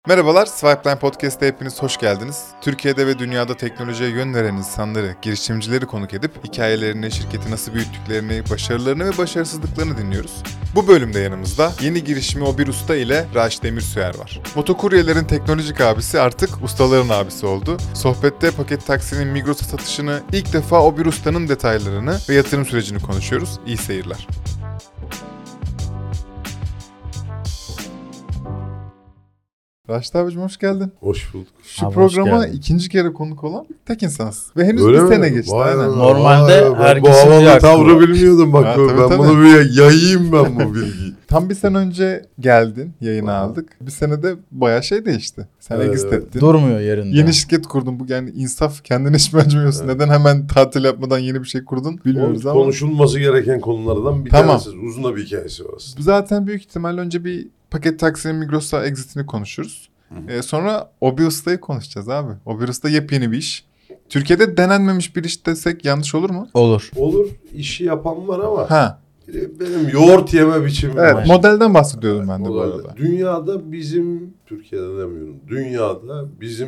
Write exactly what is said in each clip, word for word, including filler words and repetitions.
Merhabalar, Swipeline Podcast'a hepiniz hoş geldiniz. Türkiye'de ve dünyada teknolojiye yön veren insanları, girişimcileri konuk edip hikayelerini, şirketi nasıl büyüttüklerini, başarılarını ve başarısızlıklarını dinliyoruz. Bu bölümde yanımızda yeni girişimi Obir Usta ile Raş Demirsoyer var. Motokuryelerin teknolojik abisi artık ustaların abisi oldu. Sohbette paket taksinin Migros'a satışını, ilk defa Obir Usta'nın detaylarını ve yatırım sürecini konuşuyoruz. İyi seyirler. Raşit abicim hoş geldin. Hoş bulduk. Şu Abi programa ikinci kere konuk olan tek insansın. Ve henüz Öyle bir mi? sene geçti. Vay Aynen. be. Normalde Vay be. herkesin bu bir havalı hakkı tavrı var. bilmiyordum bak. Ha, ben tabii, bunu tabii. bir yayayım ben bu bilgiyi. Tam bir sene önce geldin, yayına Aha. aldık. Bir senede bayağı şey değişti. Sen Evet, exit evet. ettin. Durmuyor yerinde. Yeni şirket kurdun. Bu yani insaf, kendine hiç mi acımıyorsun? Evet. Neden hemen tatil yapmadan yeni bir şey kurdun bilmiyoruz O ama. konuşulması gereken konulardan bir Tamam. tanesi. Uzun da bir hikayesi var aslında. Zaten büyük ihtimal önce bir paket taksinin Migros'a exit'ini konuşuruz. Ee, sonra Obir Usta'yı konuşacağız abi. Obir Usta yepyeni bir iş. Türkiye'de denenmemiş bir iş desek yanlış olur mu? Olur. Olur. İşi yapan var ama Ha. benim yoğurt yeme biçimim Evet, var. modelden bahsediyordum ben de bu Modelde. arada. Dünyada bizim, Türkiye'de demiyorum, dünyada bizim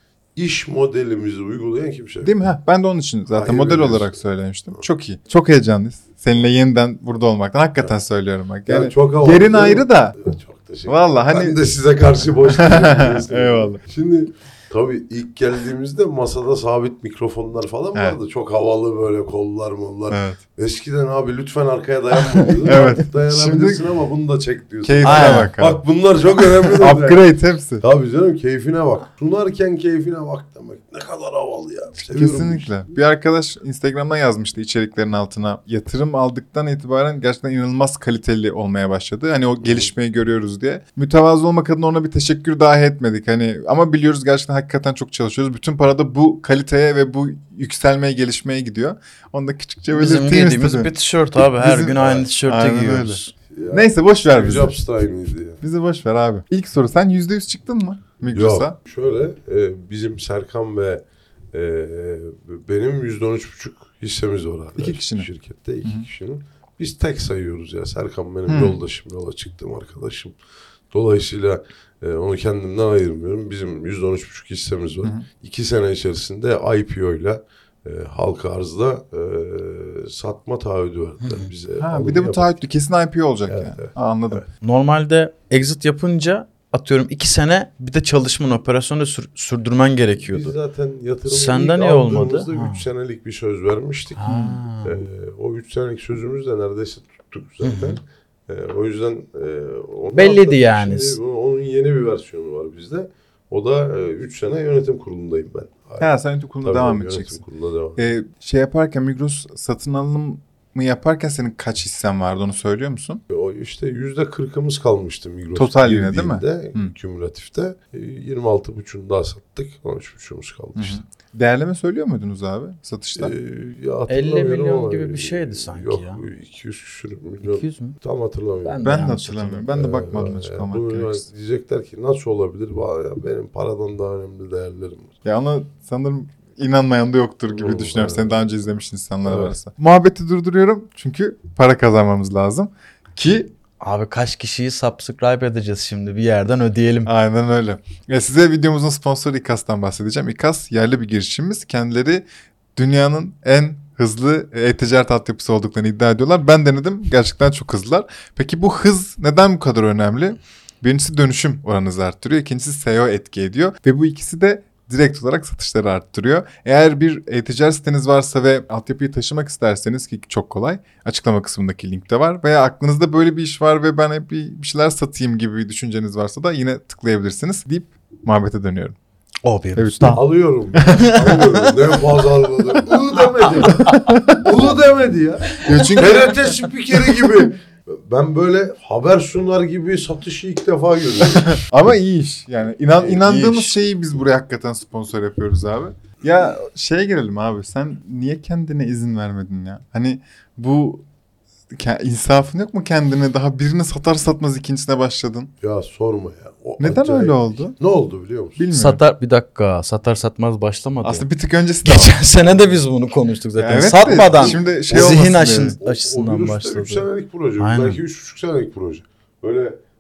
iş modelimizi uygulayan kimse yok. Değil mi? Ha, ben de onun için zaten Hayır, model biliyorsun. olarak söylemiştim. Çok iyi. Çok heyecanlıyız. Seninle yeniden burada olmaktan. Hakikaten söylüyorum bak. Yani, Yani çok havalı, yerin değil mi? ayrı da. Evet, çok teşekkür Vallahi ederim. hani- Ben de size karşı boş değilim. Eyvallah. Şimdi tabii ilk geldiğimizde masada sabit mikrofonlar falan Evet. vardı. Çok havalı böyle kollar mollar. Evet. Eskiden abi lütfen arkaya dayanma diyordun. Evet. Artık dayanabilirsin ama bunu da çek diyorsun. Keyfine Aynen. bak abi. Bak bunlar çok önemli. detay. Upgrade hepsi. Tabii canım keyfine bak. Sunarken keyfine bak demek. Ne kadar havalı ya. Seviyorum bu işi. Kesinlikle. Bir arkadaş Instagram'dan yazmıştı içeriklerin altına. Yatırım aldıktan itibaren gerçekten inanılmaz kaliteli olmaya başladı. Hani o gelişmeyi görüyoruz diye. Mütevazı olmak adına ona bir teşekkür dahi etmedik. Hani ama biliyoruz gerçekten hakikaten çok çalışıyoruz. Bütün para da bu kaliteye ve bu yükselmeye, gelişmeye gidiyor. Onu da küçükçe Bizim belirteyim giydiğimiz istedim. bir tişört abi. Her Bizim- gün aynı tişörtü Aynen giyiyoruz. Ya, Neyse boş ver Steve bizi. Jobs da aynıydı ya. Bizi boş ver abi. İlk soru, sen yüzde yüz çıktın mı Migros'a? Yok şöyle e, bizim Serkan ve e, benim yüzde on üç buçuk hissemiz var hala. İki kişinin. Şirkette iki Hı-hı. kişinin. Biz tek sayıyoruz ya. Serkan benim Hı. yoldaşım, yola çıktığım arkadaşım. Dolayısıyla e, onu kendimden ayırmıyorum. Bizim yüzde on üç buçuk hissemiz var. Hı-hı. İki sene içerisinde I P O ile e, halka arzda e, satma taahhüdü verdiler Hı. bize. Ha, Alım bir de bu yapıp- taahhütlü kesin I P O olacak Evet, yani. evet. Ha, anladım. Evet. Normalde exit yapınca atıyorum iki sene bir de çalışmanın operasyonu da sür- sürdürmen Biz gerekiyordu. zaten yatırımı Senden ilk niye olmadı? aldığımızda Ha. üç senelik bir söz vermiştik. Ha. Ee, o üç senelik sözümüz de neredeyse tuttuk zaten. Ee, o yüzden e, onu Belliydi atladık. yani. Şimdi onun yeni bir versiyonu var bizde. O da üç sene yönetim kurulundayım ben. Ha, sen yönetim kuruluna Tabii, devam yönetim edeceksin. kuruluna devam. Ee, şey yaparken Migros satın alımı yaparken senin kaç hissen vardı onu söylüyor musun? O işte yüzde kırkımız kalmıştı Migros. Total yine değil mi? girdiğinde, Hı. Kümülatifte. E, yirmi altı buçuğunu daha sattık. on üç buçuğumuz kaldı Hı hı. işte. Değerleme söylüyor muydunuz abi satışta? Ee, ya hatırlamıyorum elli milyon ama, gibi bir şeydi sanki yok, ya. iki yüz küsür milyon. iki yüz mü? Tam hatırlamıyorum. Ben- ben de yanlış hatırlamıyorum. Ben de bakmadım Ee, açıklamak bunu gerekirse. diyecekler ki nasıl olabilir? Vay ya, benim paradan daha önemli değerlerim var. Ya ona sanırım inanmayan da yoktur gibi Hı, düşünüyorum. evet. Seni daha önce izlemiş insanlar Evet. varsa. Muhabbeti durduruyorum çünkü para kazanmamız lazım. Ki Abi kaç kişiyi subscribe edeceğiz şimdi bir yerden ödeyelim. aynen öyle. Ya size videomuzun sponsoru İKAS'tan bahsedeceğim. İKAS yerli bir girişimimiz. Kendileri dünyanın en hızlı e-ticaret altyapısı olduklarını iddia ediyorlar. Ben denedim. Gerçekten çok hızlılar. Peki bu hız neden bu kadar önemli? Birincisi dönüşüm oranınızı arttırıyor. İkincisi S E O etki ediyor. Ve bu ikisi de direkt olarak satışları arttırıyor. Eğer bir e-ticaret siteniz varsa ve altyapıyı taşımak isterseniz ki çok kolay. Açıklama kısmındaki linkte var. Veya aklınızda böyle bir iş var ve ben hep bir, bir şeyler satayım gibi bir düşünceniz varsa da yine tıklayabilirsiniz deyip muhabbete dönüyorum. O bir Evet. usta. Alıyorum. Alıyorum. Ne pazarladım. Iı demedi. Iı demedi ya. Ya çünkü T R T spikeri gibi. Ben böyle haber sunar gibi satışı ilk defa görüyorum. ama iyi iş. Yani inan, İyi inandığımız iş. şeyi biz buraya hakikaten sponsor yapıyoruz abi. Ya şeye girelim abi. Sen niye kendine izin vermedin ya? Hani bu ke- insafın yok mu kendine? Daha birini satar satmaz ikincisine başladın. Ya sorma ya. O Neden acayip. öyle oldu? Ne oldu biliyor musun? Bilmiyorum. Satar bir dakika satar satmaz başlamadı. Aslında bir tık öncesi de var. Geçen sene de biz bunu konuştuk zaten. Evet de Satmadan şimdi şey zihin olmasın aşın, diye. O- açısından o başladı. üç senelik proje. Aynen. Belki üç buçuk senelik proje. Böyle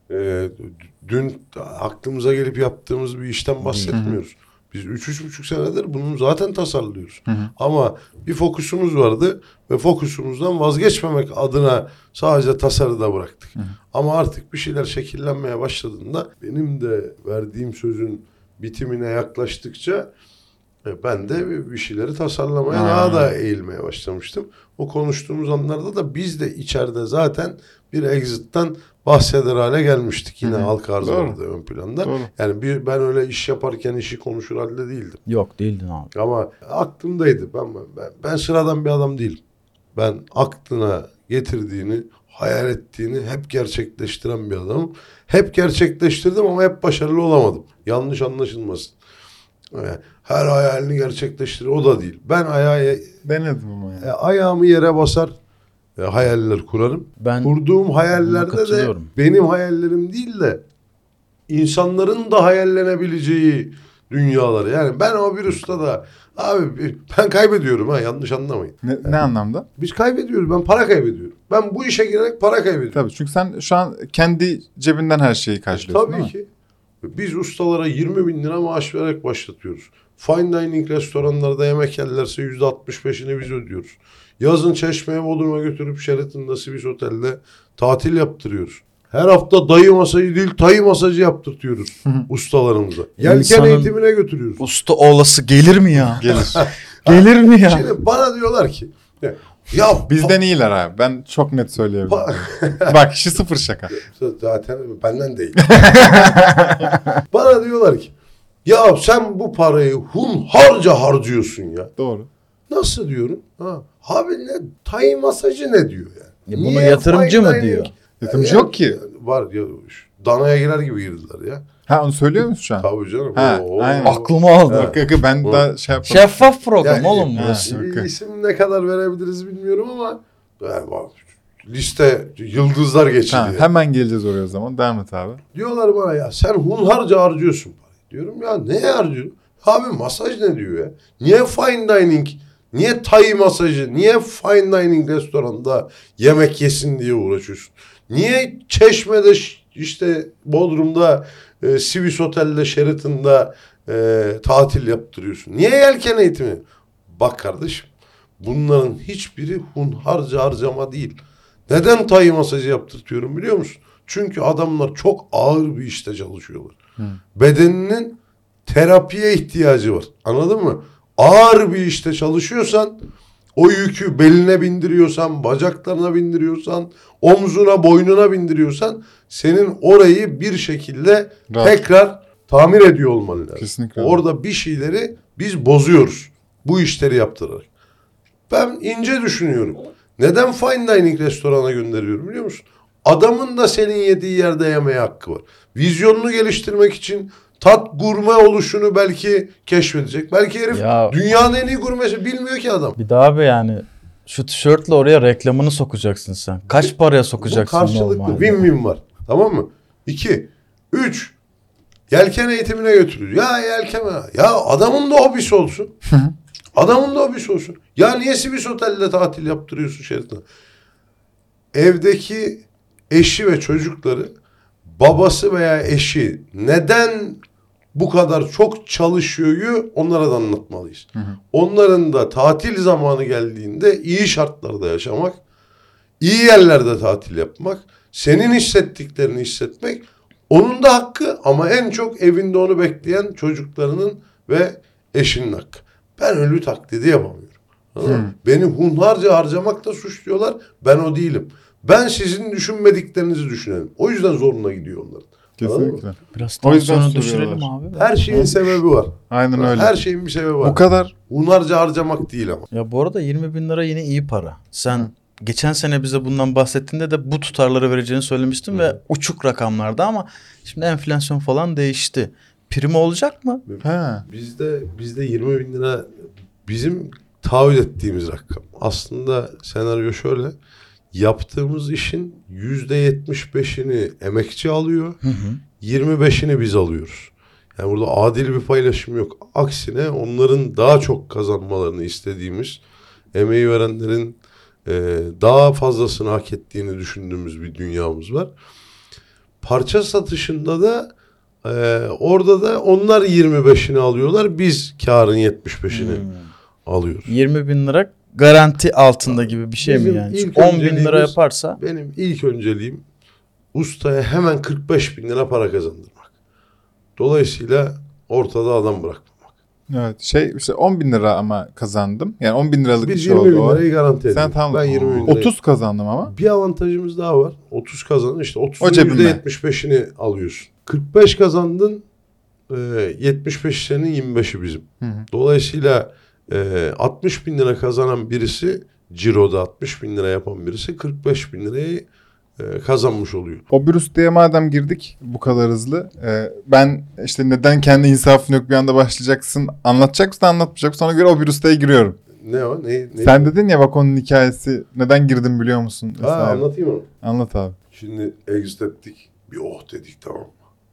e, dün aklımıza gelip yaptığımız bir işten bahsetmiyoruz. Biz üç üç buçuk senedir bunu zaten tasarlıyoruz. Hı hı. Ama bir fokusumuz vardı ve fokusumuzdan vazgeçmemek adına sadece tasarıda bıraktık. Hı hı. Ama artık bir şeyler şekillenmeye başladığında benim de verdiğim sözün bitimine yaklaştıkça e, ben de bir şeyleri tasarlamaya Ha. daha da eğilmeye başlamıştım. O konuştuğumuz anlarda da biz de içeride zaten bir exit'ten bahseder hale gelmiştik. Yine Hı hı. halka arz Doğru. vardı ön planda. Doğru. Yani bir, ben öyle iş yaparken işi konuşur halde değildim. Yok değildin abi. Ama aklımdaydı. Ben, ben, ben sıradan bir adam değilim. Ben aklına getirdiğini, hayal ettiğini hep gerçekleştiren bir adamım. Hep gerçekleştirdim ama hep başarılı olamadım. Yanlış anlaşılmasın. Yani her hayalini gerçekleştirir o da değil. Ben ayağı, Denedim ama yani. e, ayağımı yere basar e, hayaller kurarım. Ben Kurduğum buna hayallerde de katılıyorum. benim hayallerim değil de insanların da hayallenebileceği dünyalar. Yani ben o bir ustada abi ben kaybediyorum ha yanlış anlamayın. Ne, ne anlamda? Biz kaybediyoruz. Ben para kaybediyorum. Ben bu işe girerek para kaybediyorum. Tabii çünkü sen şu an kendi cebinden her şeyi karşılıyorsun değil Tabii mi? ki. Biz ustalara yirmi bin lira maaş vererek başlatıyoruz. Fine dining restoranlarda yemek yerlerse yüzde altmış beşini biz ödüyoruz. Yazın Çeşme'ye, Bodrum'a götürüp Sheraton'da, Swiss Otel'de tatil yaptırıyoruz. Her hafta dayı masajı değil, tayı masajı yaptırtıyoruz ustalarımıza. Yelken İnsanın- eğitimine götürüyoruz. usta olası gelir mi ya? Gelir. Gelir mi ya? Şimdi bana diyorlar ki ya, ya Bizden iyiler abi. Ben çok net söyleyebilirim. Bak işi sıfır şaka. zaten benden değil. Bana diyorlar ki ya sen bu parayı hunharca harcıyorsun ya. Doğru. Nasıl diyorum? Ha, abi ne tay masajı ne diyor yani? Ya bunu Niye yatırımcı fine mı dining- diyor? Yatırımcı Ya- yok ki. Var ya şu danaya girer gibi girdiler ya. Ha onu söylüyor musun şu an? Tabii canım. Ha, Oo. aynen. Aklımı aldı. Ha. Yok yok yok, ben O- daha şey yapmadım. Şeffaf program Yani- oğlum Ha. burası. Okey. İ- İsim ne kadar verebiliriz bilmiyorum ama yani bak, liste yıldızlar geçiyor. Ha, hemen geleceğiz oraya o zaman. Devam et abi. Diyorlar bana ya sen hunharca harcıyorsun parayı. Diyorum ya ne harcıyorsun? Abi masaj ne diyor ya? Niye fine dining? Niye Thai masajı? Niye fine dining restoranda yemek yesin diye uğraşıyorsun? Niye Çeşme'de ş- işte Bodrum'da e, Swiss Otel'de Sheraton'da e, tatil yaptırıyorsun? Niye yelken eğitimi? Bak kardeşim bunların hiçbiri hunharca harcama değil. Neden Thai masajı yaptırtıyorum biliyor musun? Çünkü adamlar çok ağır bir işte çalışıyorlar. Hı. Bedeninin terapiye ihtiyacı var. Anladın mı? Ağır bir işte çalışıyorsan o yükü beline bindiriyorsan, bacaklarına bindiriyorsan, omzuna, boynuna bindiriyorsan senin orayı bir şekilde Rahat. tekrar tamir ediyor olman lazım. Kesinlikle. Orada bir şeyleri biz bozuyoruz. Bu işleri yaptırarak. Ben ince düşünüyorum. Neden fine dining restorana gönderiyorum biliyor musun? Adamın da senin yediği yerde yemeye hakkı var. Vizyonunu geliştirmek için tat gurme oluşunu belki keşfedecek. Belki herif Ya- dünyanın en iyi gurmesi bilmiyor ki adam. Bir daha abi yani şu tişörtle oraya reklamını sokacaksın sen. Kaç paraya Bu sokacaksın karşılıklı normalde? win-win var. Tamam mı? İki. Üç. Yelken eğitimine götürüyor. Ya yelken ya adamın da hobisi olsun. Adamın da hobisi olsun. Ya niye Swiss Otel'de tatil yaptırıyorsun Sheraton'da? Evdeki eşi ve çocukları babası veya eşi neden bu kadar çok çalışıyoryu onlara da anlatmalıyız. Hı hı. Onların da tatil zamanı geldiğinde iyi şartlarda yaşamak, iyi yerlerde tatil yapmak, senin hissettiklerini hissetmek onun da hakkı ama en çok evinde onu bekleyen çocuklarının ve eşinin hakkı. Ben ölü taklidi yapamıyorum. Anladın mı? Beni hunharca harcamakla suçluyorlar. Ben o değilim. Ben sizin düşünmediklerinizi düşünelim. O yüzden zoruna gidiyor onların. Anladın mı? Kesinlikle. Biraz O yüzden tansiyonu düşürelim soruyorlar. abi. Her şeyin sebebi var. Aynen öyle. Her şeyin bir sebebi var. Bu kadar. Hunharca harcamak değil ama. Ya bu arada yirmi bin lira yine iyi para. Sen geçen sene bize bundan bahsettiğinde de bu tutarları vereceğini söylemiştin ve uçuk rakamlarda ama şimdi enflasyon falan değişti. Primi olacak mı? He. Bizde bizde yirmi bin lira bizim taahhüt ettiğimiz rakam. Aslında senaryo şöyle. Yaptığımız işin yüzde yetmiş beşini emekçi alıyor. Hı hı. yirmi beşini biz alıyoruz. Yani burada adil bir paylaşım yok. Aksine onların daha çok kazanmalarını istediğimiz, emeği verenlerin e, daha fazlasını hak ettiğini düşündüğümüz bir dünyamız var. Parça satışında da e, orada da onlar yirmi beşini alıyorlar. Biz karın yetmiş beşini Hmm. alıyoruz. yirmi bin lira garanti altında gibi bir şey Bizim mi yani? ilk on bin lira önceliğimiz- yaparsa Benim ilk önceliğim ustaya hemen kırk beş bin lira para kazandırmak. Dolayısıyla ortada adam bırakmamak. Evet şey işte on bin lira ama kazandım. Yani on bin liralık bir Biz şey yirmi bin oldu o. lirayı garanti ediyoruz. Sen tam Ben yirmi bin lirayı. otuz kazandım ama. Bir avantajımız daha var. otuz kazandın işte O otuzun cebime. yüzde yetmiş beşini alıyorsun. kırk beş kazandın e, yetmiş beş senin yirmi beşi bizim. Hı hı. Dolayısıyla e, altmış bin lira kazanan birisi ciroda altmış bin lira yapan birisi kırk beş bin lirayı e, kazanmış oluyor. O bir ustaya madem girdik bu kadar hızlı. e, ben işte neden kendi insafın yok bir anda başlayacaksın anlatacak mısın anlatmayacak mısın ona göre o bir ustaya giriyorum. Ne o? Ne, ne? Sen dedin ya bak onun hikayesi neden girdim biliyor musun? Ha, Vesaire. anlatayım onu. Anlat abi. Şimdi exit ettik. Bir oh dedik tamam mı?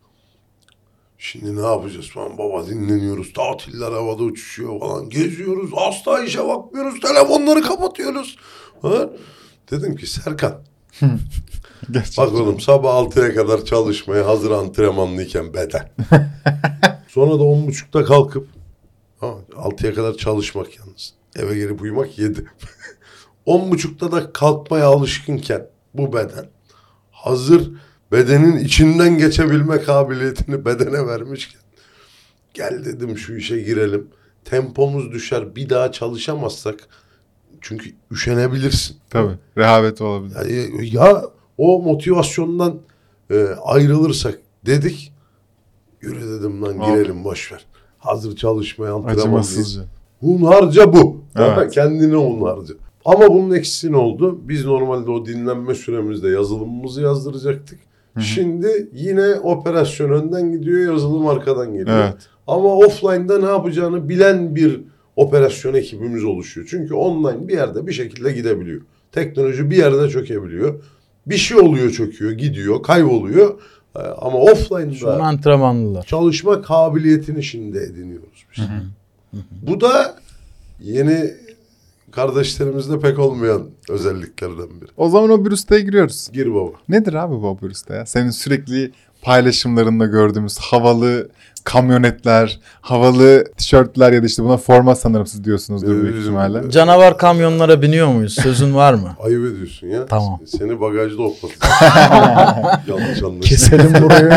Şimdi ne yapacağız falan baba dinleniyoruz. Tatiller havada uçuşuyor falan. Geziyoruz. Asla işe bakmıyoruz. Telefonları kapatıyoruz. Ha? Dedim ki Serkan Gerçekten. bak oğlum sabah altıya kadar çalışmaya hazır antrenmanlıyken beden. Sonra da on buçukta kalkıp ha, altıya kadar çalışmak yalnız. Eve gelip uyumak yedi. On buçukta da kalkmaya alışkınken bu beden hazır bedenin içinden geçebilme kabiliyetini bedene vermişken gel dedim şu işe girelim. Tempomuz düşer bir daha çalışamazsak çünkü üşenebilirsin. Tabii rehavet olabilir. Yani ya o motivasyondan e, ayrılırsak dedik yürü dedim lan girelim boşver. Hazır çalışmaya antrenmanlıyız. Acımasızca. Hunharca bu. Evet. Kendine hunharca. Ama bunun eksisi ne oldu? Biz normalde o dinlenme süremizde yazılımımızı yazdıracaktık. Hı hı. Şimdi yine operasyon önden gidiyor, yazılım arkadan geliyor. Evet. Ama offline'da ne yapacağını bilen bir operasyon ekibimiz oluşuyor. Çünkü online bir yerde bir şekilde gidebiliyor. Teknoloji bir yerde çökebiliyor. Bir şey oluyor çöküyor, gidiyor, kayboluyor. Ee, Ama şu an offline'da antrenmanlılar. çalışma kabiliyetini şimdi ediniyoruz biz. Bu da yeni kardeşlerimizde pek olmayan özelliklerden biri. O zaman o bir ustaya giriyoruz. Gir baba. Nedir abi bu o bir usta ya? Senin sürekli paylaşımlarında gördüğümüz havalı kamyonetler, havalı tişörtler ya da işte buna forma sanırım siz diyorsunuzdur büyük Bizim- ihtimalle. Canavar kamyonlara biniyor muyuz? Sözün var mı? Ayıp ediyorsun ya. Tamam. Seni bagajda otlatır. Yanlış anlaşıldı. Keselim burayı.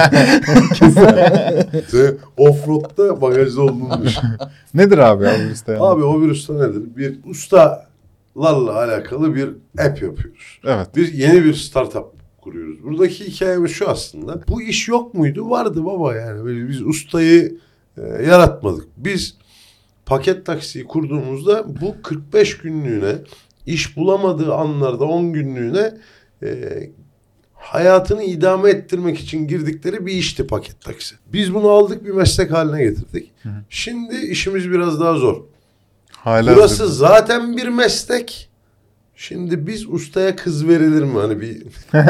Sen offroad'da bagajda olduğunu düşün. Nedir abi ya bir usta ya? Abi o bir usta nedir? Bir ustalarla alakalı bir app yapıyoruz. Evet. Bir yeni bir startup kuruyoruz. Buradaki hikayemiz şu aslında. Bu iş yok muydu? Vardı baba yani. Böyle biz ustayı e, yaratmadık. Biz paket taksiyi kurduğumuzda bu kırk beş günlüğüne iş bulamadığı anlarda on günlüğüne e, hayatını idame ettirmek için girdikleri bir işti paket taksi. Biz bunu aldık bir meslek haline getirdik. Hı hı. Şimdi işimiz biraz daha zor. Hala Burası hazır. zaten bir meslek. Şimdi biz ustaya kız verilir mi? Hani bir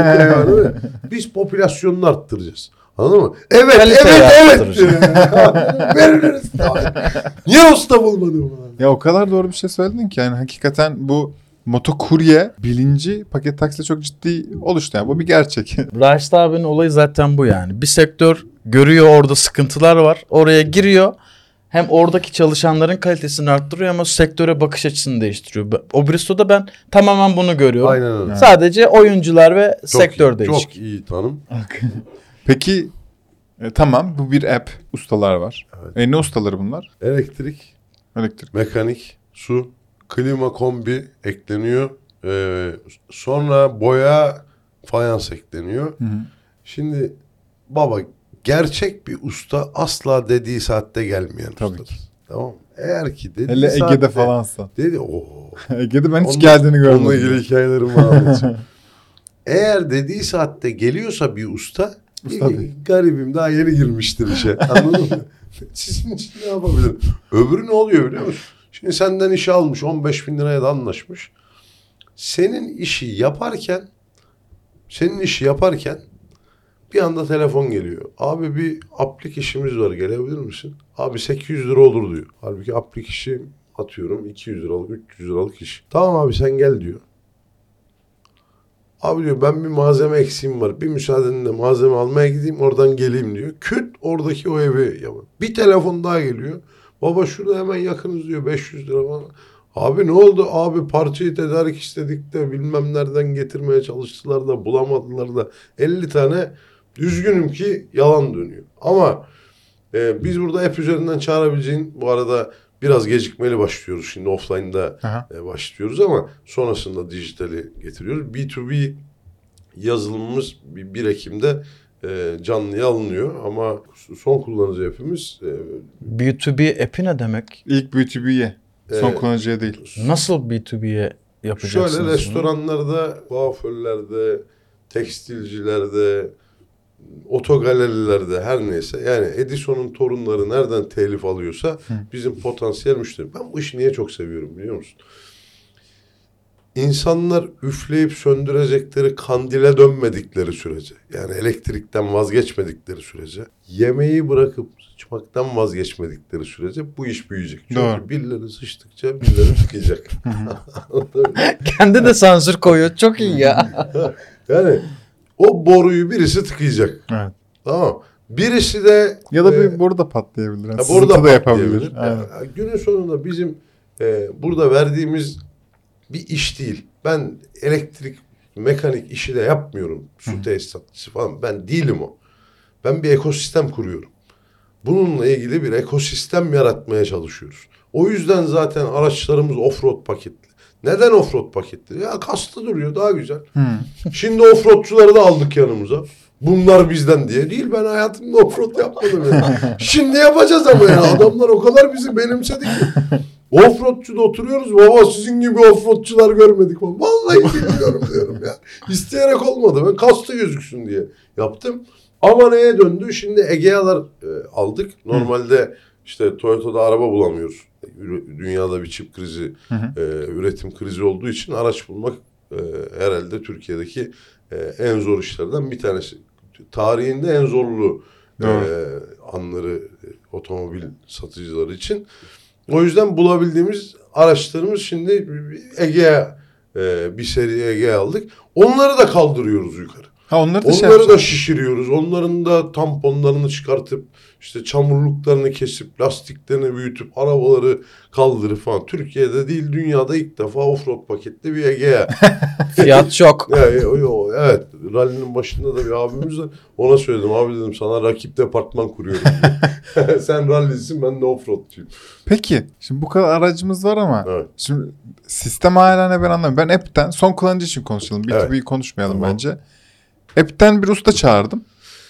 biz popülasyonunu arttıracağız. Anladın mı? Evet, Kaliteyi evet, evet. arttıracağız. Veririz. Niye usta bulmadın bana? Ya o kadar doğru bir şey söyledin ki yani hakikaten bu motokurye bilinci paket takside çok ciddi oluştu. Yani bu bir gerçek. Raşit abinin olayı zaten bu yani. Bir sektör görüyor orada sıkıntılar var. Oraya giriyor. Hem oradaki çalışanların kalitesini arttırıyor ama sektöre bakış açısını değiştiriyor. Obristo'da ben tamamen bunu görüyorum. Aynen öyle. Sadece oyuncular ve Çok sektör iyi, değişik. Çok iyi tanım. Peki e, tamam bu bir app. Ustalar var. Evet. E, ne ustaları bunlar? Elektrik, Elektrik. mekanik, su, klima, kombi ekleniyor. Ee, sonra boya, fayans ekleniyor. Hı hı. Şimdi baba gerçek bir usta asla dediği saatte gelmeyen Tabii ustadır. ki. Tamam mı? Eğer ki dediği Hele saatte... Ege'de falansa. Dedi ooo. Ege'de ben hiç Onunla- geldiğini Onunla görmedim. ilgili hikayelerimi anlatacağım. Eğer dediği saatte geliyorsa bir usta, Usta bir değil. garibim daha yeni girmiştir işe. Anladın mı? Sizin için ne yapabilirim? Öbürü ne oluyor biliyor musun? Şimdi senden işe almış on beş bin liraya da anlaşmış. Senin işi yaparken senin işi yaparken bir anda telefon geliyor. Abi bir aplik işimiz var gelebilir misin? Abi sekiz yüz lira olur diyor. Halbuki aplik işi atıyorum iki yüz liralık üç yüz liralık iş. Tamam abi sen gel diyor. Abi diyor ben bir malzeme eksiğim var. Bir müsaadenle malzeme almaya gideyim oradan geleyim diyor. Küt oradaki o evi yapıyor. Bir telefon daha geliyor. Baba şurada hemen yakınız diyor beş yüz lira falan. Abi ne oldu? Abi parçayı tedarik istedik de bilmem nereden getirmeye çalıştılar da bulamadılar da elli tane üzgünüm ki yalan dönüyor. Ama e, biz burada app üzerinden çağırabileceğin bu arada biraz gecikmeli başlıyoruz. Şimdi offline'da e, başlıyoruz ama sonrasında dijitali getiriyoruz. B iki B yazılımımız bir Ekim'de e, canlıya alınıyor ama son kullanıcı app'imiz e, B iki B app'i ne demek? İlk B iki B'ye. Son Ee, kullanıcıya değil. Nasıl B iki B'ye yapacaksınız şöyle bunu? restoranlarda, kuaförlerde, tekstilcilerde, otogalerilerde her neyse yani Edison'un torunları nereden telif alıyorsa Hı. bizim potansiyel müşteri. Ben bu işi niye çok seviyorum biliyor musun? İnsanlar üfleyip söndürecekleri kandile dönmedikleri sürece yani elektrikten vazgeçmedikleri sürece yemeği bırakıp sıçmaktan vazgeçmedikleri sürece bu iş büyüyecek. Çünkü Doğru. birileri sıçtıkça birileri tıkayacak. Kendi de sansür koyuyor. Çok iyi ya. Yani o boruyu birisi tıkayacak. Evet. Tamam. Birisi de Ya da e, bir boru da patlayabilir. Yani Ha, sızıntı burada da yapabilir. yapabilir. Aynen. Günün sonunda bizim e, burada verdiğimiz bir iş değil. Ben elektrik, mekanik işi de yapmıyorum. Su Hı. tesisatçısı falan. Ben değilim o. Ben bir ekosistem kuruyorum. Bununla ilgili bir ekosistem yaratmaya çalışıyoruz. O yüzden zaten araçlarımız offroad paketli. Neden offroad paketli? Ya kastı duruyor daha güzel. Hı. Şimdi offroadçuları da aldık yanımıza. Bunlar bizden diye değil. Ben hayatımda offroad yapmadım yani. Şimdi yapacağız ama ya. Adamlar o kadar bizi benimsedi ki. Offroadçuda oturuyoruz. Baba sizin gibi offroadçular görmedik. Vallahi bilmiyorum diyorum ya. İsteyerek olmadı. Ben kastı gözüksün diye yaptım. Ama neye döndü? Şimdi Egea'lar e, aldık. Normalde işte Toyota'da araba bulamıyoruz. Dünyada bir çip krizi, Hı hı. e, üretim krizi olduğu için araç bulmak e, herhalde Türkiye'deki e, en zor işlerden bir tanesi. Tarihinde en zorlu e, anları e, otomobil satıcıları için. O yüzden bulabildiğimiz araçlarımız şimdi Egea e, bir seri Egea aldık. Onları da kaldırıyoruz yukarı. Ha onları da şey Onları da yapacağız. şişiriyoruz. Onların da tamponlarını çıkartıp işte çamurluklarını kesip lastiklerini büyütüp arabaları kaldırıp falan. Türkiye'de değil dünyada ilk defa offroad paketli bir Egea. Fiyat çok. Yani, o- o- evet. Rally'nin başında da bir abimiz var. Ona söyledim. Abi dedim sana rakip departman kuruyorum. Sen rally'sin ben de offroadçuyum. Peki şimdi bu kadar aracımız var ama Evet. şimdi sistem hala ne ben anlamıyorum. Ben app'ten son kullanıcı için konuşalım. B iki B'yi Evet. konuşmayalım Tamam. bence. App'ten bir usta çağırdım.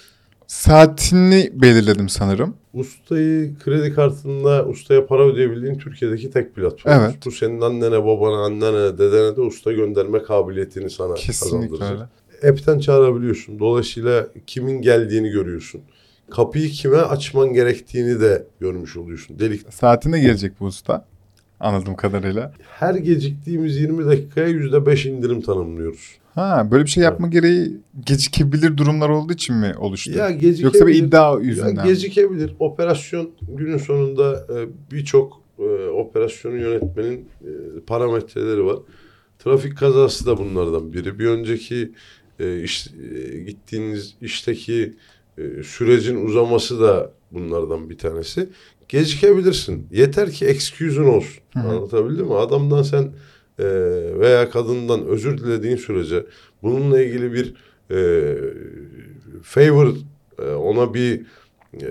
Saatini belirledim sanırım. Ustayı kredi kartında ustaya para ödeyebildiğin Türkiye'deki tek platform. Evet. Bu senin annene, babana, annene, dedene de usta gönderme kabiliyetini sana Kesinlikle kazandıracak. öyle. App'ten çağırabiliyorsun. Dolayısıyla kimin geldiğini görüyorsun. Kapıyı kime açman gerektiğini de görmüş oluyorsun. Delik. Saatine gelecek bu usta. Anladığım kadarıyla. Her geciktiğimiz yirmi dakikaya yüzde beş indirim tanımlıyoruz. Ha böyle bir şey yapma gereği gecikebilir durumlar olduğu için mi oluştu? Ya gecikebilir. Yoksa bir iddia Ya yüzünden. gecikebilir. Operasyon günün sonunda e, birçok e, operasyonu yönetmenin e, parametreleri var. Trafik kazası da bunlardan biri. Bir önceki e, iş, e, gittiğiniz işteki e, sürecin uzaması da bunlardan bir tanesi. Gecikebilirsin. Yeter ki excuse'un olsun. Hı hı. Anlatabildim mi? Adamdan sen e, veya kadından özür dilediğin sürece bununla ilgili bir e, favor e, ona bir e,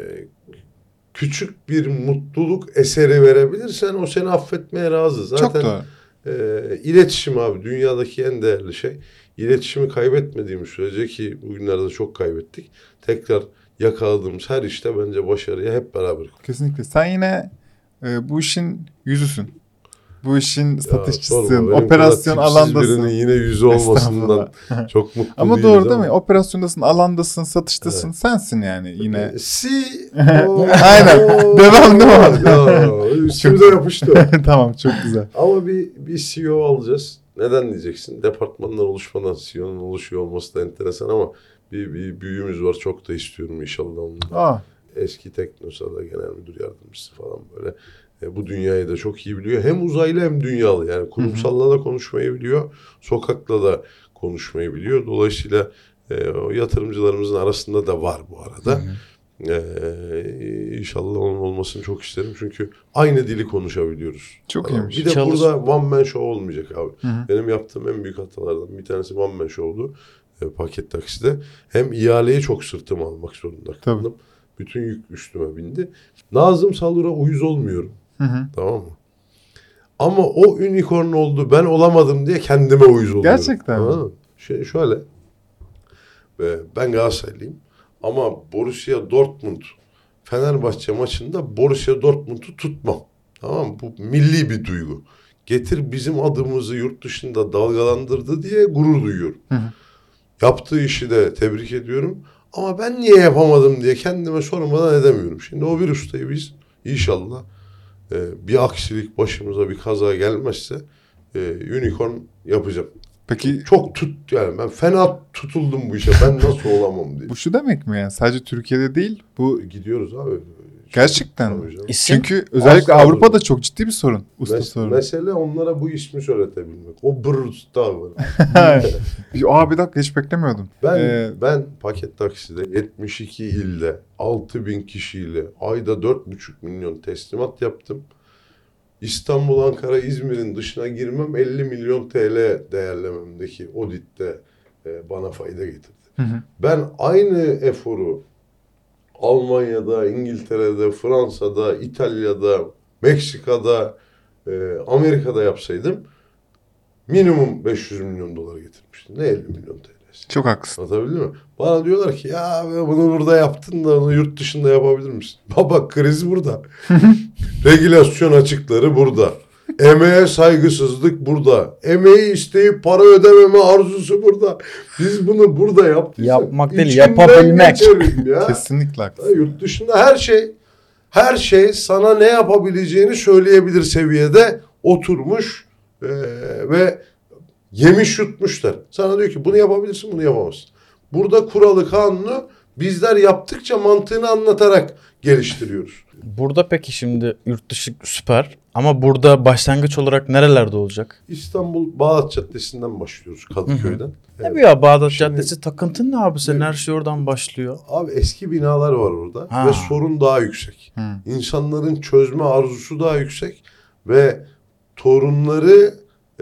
küçük bir mutluluk eseri verebilirsen o seni affetmeye razı. Zaten Çok doğru. e, iletişim abi dünyadaki en değerli şey. İletişimi kaybetmediğimiz sürece ki bugünlerde çok kaybettik. Tekrar yakaladığımız her işte bence başarıya hep beraber. Kesinlikle. Sen yine e, bu işin yüzüsün. Bu işin Ya, satışçısın. sorma, benim Operasyon kadar tipsiz alandasın. birinin yine yüzü olmasından Estağfurullah. çok mutlu Ama değiliz doğru değil mi? Operasyondasın, alandasın, satıştasın. Evet. Sensin yani yine. Si. Aynen. Devam, devam. devam. Üstümüze yapıştı. Tamam çok güzel. Ama bir, bir C E O alacağız. Neden diyeceksin? Departmanlar oluşmadan C E O'nun oluşuyor olması da enteresan ama bir, bir büyüğümüz var. Çok da istiyorum inşallah onun da. Aa, Eski Teknosa'da genel müdür yardımcısı falan böyle. E, bu dünyayı da çok iyi biliyor. Hem uzaylı hem dünyalı. Yani kurumsalla da konuşmayı biliyor. Sokakla da konuşmayı biliyor. Dolayısıyla e, o yatırımcılarımızın arasında da var bu arada. Hı hı. Ee, inşallah onun olmasını çok isterim. Çünkü aynı dili konuşabiliyoruz. Çok Ama iyiymiş. bir de Çalış- burada one man show olmayacak abi. Hı hı. Benim yaptığım en büyük hatalardan bir tanesi one man show'du. E, paket takside. Hem ihaleyi çok sırtıma almak zorunda kaldım. Tabii. Bütün yük üstüme bindi. Nazım Salur'a uyuz olmuyorum. Hı hı. Tamam mı? Ama o unicorn oldu, ben olamadım diye kendime uyuz oluyorum. Gerçekten mi? Şey, şöyle. Ben Galatasaraylıyım. Ama Borussia Dortmund Fenerbahçe maçında Borussia Dortmund'u tutmam. Tamam mı? Bu milli bir duygu. Getir bizim adımızı yurt dışında dalgalandırdı diye gurur duyuyorum. Hı hı. Yaptığı işi de tebrik ediyorum. Ama ben niye yapamadım diye kendime sormadan edemiyorum. Şimdi o bir ustayı biz inşallah e, bir aksilik başımıza bir kaza gelmezse e, unicorn yapacağım. Peki Çok tut yani ben fena tutuldum bu işe, ben nasıl olamam diye. bu şu demek mi yani? Sadece Türkiye'de değil bu Gidiyoruz abi. gerçekten. Tabii canım. İsim? Çünkü özellikle Asla Avrupa'da olur. çok ciddi bir sorun. Usta Mes- sorunu. mesele onlara bu ismi söyletebilmek. O brrsta var. Aa bir dakika hiç beklemiyordum. Ben Ee, ben paket takside yetmiş iki ilde altı bin kişiyle ayda dört buçuk milyon teslimat yaptım. İstanbul, Ankara, İzmir'in dışına girmem elli milyon T L değerlememdeki Audit'te e, bana fayda getirdi. hı hı. Ben aynı eforu Almanya'da, İngiltere'de, Fransa'da, İtalya'da, Meksika'da, e, Amerika'da yapsaydım minimum beş yüz milyon dolar getirmiştim. Ne elli milyon T L'si. Çok haklısın. Anlatabildim mi? Bana diyorlar ki ya bunu burada yaptın da onu yurt dışında yapabilir misin? Baba kriz burada. Regülasyon açıkları burada. Emeğe saygısızlık burada. Emeği isteyip para ödememe arzusu burada. Biz bunu burada yaptık. Yapmak değil, yapabilmek. Ya. Kesinlikle haklısın. Ya yurt dışında her şey her şey sana ne yapabileceğini söyleyebilir seviyede oturmuş e, ve yemiş yutmuşlar. Sana diyor ki bunu yapabilirsin, bunu yapamazsın. Burada kuralı, kanunu bizler yaptıkça mantığını anlatarak geliştiriyoruz. Burada peki şimdi yurt dışı süper ama burada başlangıç olarak nerelerde olacak? İstanbul Bağdat Caddesi'nden başlıyoruz, Kadıköy'den. Evet. Tabii ya Bağdat Şimdi- Caddesi takıntın ne abi, senin her şey oradan başlıyor. Abi eski binalar var orada Ha. ve sorun daha yüksek. Hı. İnsanların çözme arzusu daha yüksek ve torunları e,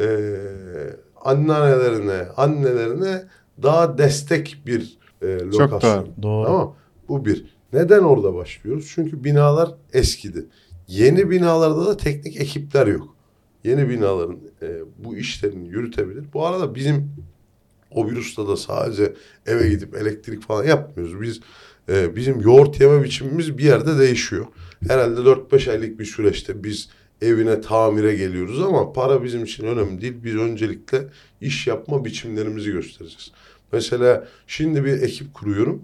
anneannelerine, annelerine daha destek bir e, lokasyon. doğru. Doğru. Tamam. Bu bir. Neden orada başlıyoruz? Çünkü binalar eskidi. Yeni binalarda da teknik ekipler yok. Yeni binaların e, bu işlerini yürütebilir. Bu arada bizim o virüste de sadece eve gidip elektrik falan yapmıyoruz. Biz e, bizim yoğurt yeme biçimimiz bir yerde değişiyor. Herhalde dört beş aylık bir süreçte biz evine tamire geliyoruz ama para bizim için önemli değil. Biz öncelikle iş yapma biçimlerimizi göstereceğiz. Mesela şimdi bir ekip kuruyorum.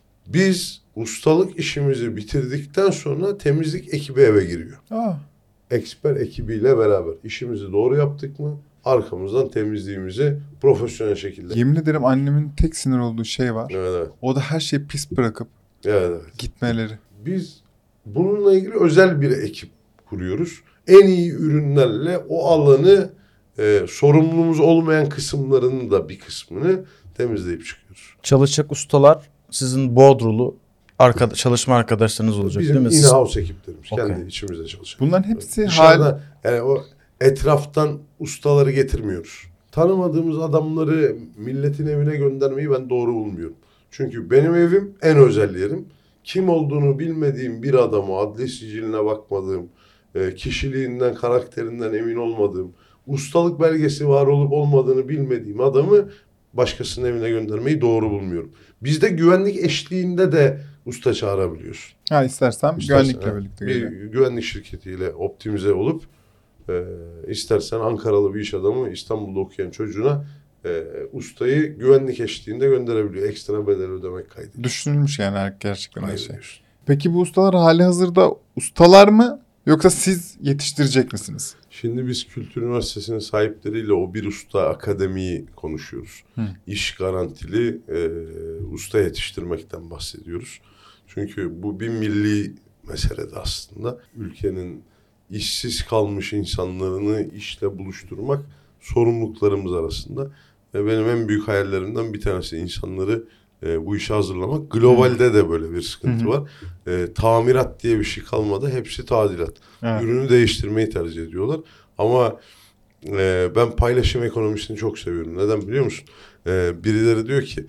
Biz ustalık işimizi bitirdikten sonra temizlik ekibi eve giriyor. Aa, Eksper ekibiyle beraber işimizi doğru yaptık mı arkamızdan temizliğimizi profesyonel şekilde. yemin ederim annemin tek sinir olduğu şey var. Evet, evet. O da her şeyi pis bırakıp Evet, evet. gitmeleri. Biz bununla ilgili özel bir ekip kuruyoruz. En iyi ürünlerle o alanı e, sorumluluğumuz olmayan kısımlarının da bir kısmını temizleyip çıkıyoruz. Çalışacak ustalar sizin Bodrulu arkada, çalışma arkadaşlarınız olacak Bizim değil mi? Siz- in-house ekiplerimiz. Okay. Kendi içimizde çalışan. Bunların hepsi hal... Dışarıda yani o etraftan ustaları getirmiyoruz. Tanımadığımız adamları milletin evine göndermeyi ben doğru bulmuyorum. Çünkü benim evim en özel yerim. Kim olduğunu bilmediğim bir adamı, adli siciline bakmadığım, e, kişiliğinden, karakterinden emin olmadığım, ustalık belgesi var olup olmadığını bilmediğim adamı başkasının evine göndermeyi doğru bulmuyorum. Bizde güvenlik eşliğinde de usta çağırabiliyorsun. Ha istersem İstersen, güvenlikle ha, birlikte bir geliyor. güvenlik şirketiyle optimize olup e, istersen Ankaralı bir iş adamı İstanbul'da okuyan çocuğuna e, ustayı güvenlik eşliğinde gönderebiliyor. Ekstra bedel ödemek kaydıyla. Düşünülmüş yani gerçekten her şey. Kaydediyorsun. Peki bu ustalar hali hazırda ustalar mı yoksa siz yetiştirecek misiniz? Şimdi biz Kültür Üniversitesi'nin sahipleriyle o bir usta akademiyi konuşuyoruz. Hı. İş garantili e, usta yetiştirmekten bahsediyoruz. Çünkü bu bir milli meselede aslında. Ülkenin işsiz kalmış insanlarını işle buluşturmak sorumluluklarımız arasında. ve benim en büyük hayallerimden bir tanesi insanları e, bu işe hazırlamak. Globalde de böyle bir sıkıntı Hı hı. var. E, tamirat diye bir şey kalmadı. Hepsi tadilat. Evet. Ürünü değiştirmeyi tercih ediyorlar. Ama e, ben paylaşım ekonomisini çok seviyorum. Neden biliyor musun? E, birileri diyor ki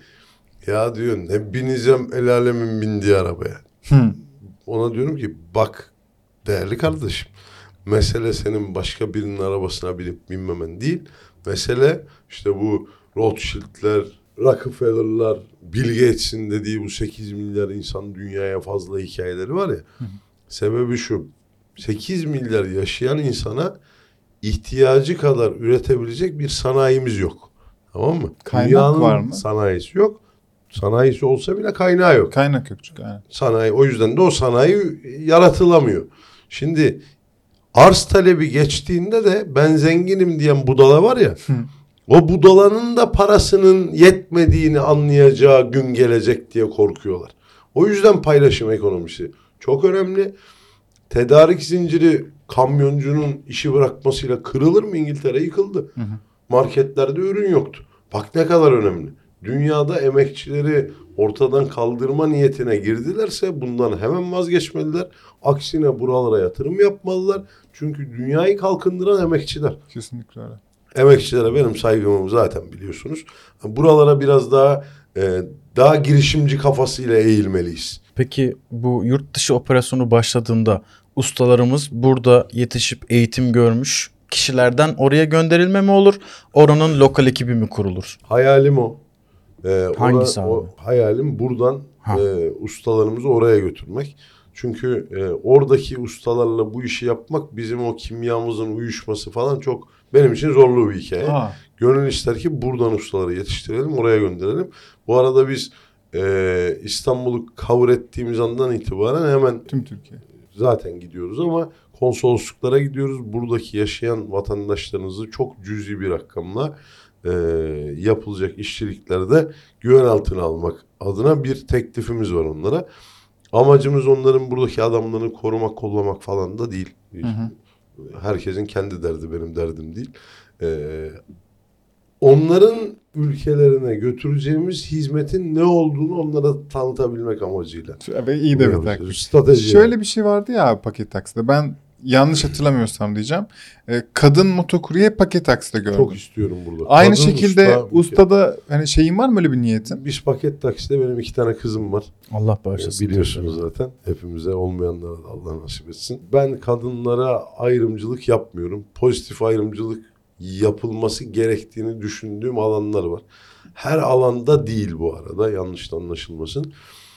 ya diyor ne bineceğim el alemin bindiği arabaya. Hı. Ona diyorum ki bak değerli kardeşim, mesele senin başka birinin arabasına binip binmemen değil. Mesele işte bu Rothschild'ler, Rockefeller'lar, Bill Gates'in dediği bu sekiz milyar insan dünyaya fazla hikayeleri var ya. Hı hı. Sebebi şu, sekiz milyar yaşayan insana ihtiyacı kadar üretebilecek bir sanayimiz yok. Tamam mı? Kaynak Dünyanın var mı? sanayisi yok. Sanayisi olsa bile kaynağı yok. Kaynak yok çünkü. Yani. Sanayi, o yüzden de o sanayi yaratılamıyor. Şimdi arz talebi geçtiğinde de ben zenginim diyen budala var ya, Hı. o budalanın da parasının yetmediğini anlayacağı gün gelecek diye korkuyorlar. O yüzden paylaşım ekonomisi çok önemli. Tedarik zinciri kamyoncunun işi bırakmasıyla kırılır mı? İngiltere yıkıldı. Hı hı. Marketlerde ürün yoktu. Bak ne kadar önemli. Dünyada emekçileri ortadan kaldırma niyetine girdilerse bundan hemen vazgeçmeliler. Aksine buralara yatırım yapmalılar. Çünkü dünyayı kalkındıran emekçiler. Kesinlikle öyle. Emekçilere benim saygımı zaten biliyorsunuz. Buralara biraz daha e, daha girişimci kafasıyla eğilmeliyiz. Peki bu yurt dışı operasyonu başladığında ustalarımız burada yetişip eğitim görmüş kişilerden oraya gönderilme mi olur? Oranın lokal ekibi mi kurulur? Hayalim o. Ee, Hangisi ora- abi? O, hayalim buradan Ha. e, ustalarımızı oraya götürmek. Çünkü e, oradaki ustalarla bu işi yapmak bizim o kimyamızın uyuşması falan çok benim için zorlu bir hikaye. Aa, Gönül ister ki buradan ustaları yetiştirelim, oraya gönderelim. Bu arada biz e, İstanbul'u cover ettiğimiz andan itibaren hemen tüm Türkiye. zaten gidiyoruz ama konsolosluklara gidiyoruz. Buradaki yaşayan vatandaşlarınızı çok cüzi bir rakamla e, yapılacak işçiliklerde güven altına almak adına bir teklifimiz var onlara. Amacımız onların buradaki adamlarını korumak, kollamak falan da değil. Hı hı. Herkesin kendi derdi, benim derdim değil. E, onların ülkelerine götüreceğimiz hizmetin ne olduğunu onlara tanıtabilmek amacıyla. Ve iyi de bir taktik. Strateji. Şöyle bir şey vardı ya paket takside. Ben yanlış hatırlamıyorsam diyeceğim. E, kadın motokurye paket takside gördüm. Çok istiyorum burada. Aynı Kadın şekilde usta, ustada hani şeyin var mı öyle bir niyetin? Biz paket takside benim iki tane kızım var. Allah Ee, bağışlasın. Biliyorsunuz zaten. Hepimize, olmayanlara da Allah nasip etsin. Ben kadınlara ayrımcılık yapmıyorum. Pozitif ayrımcılık yapılması gerektiğini düşündüğüm alanlar var. Her alanda değil bu arada, yanlış da anlaşılmasın.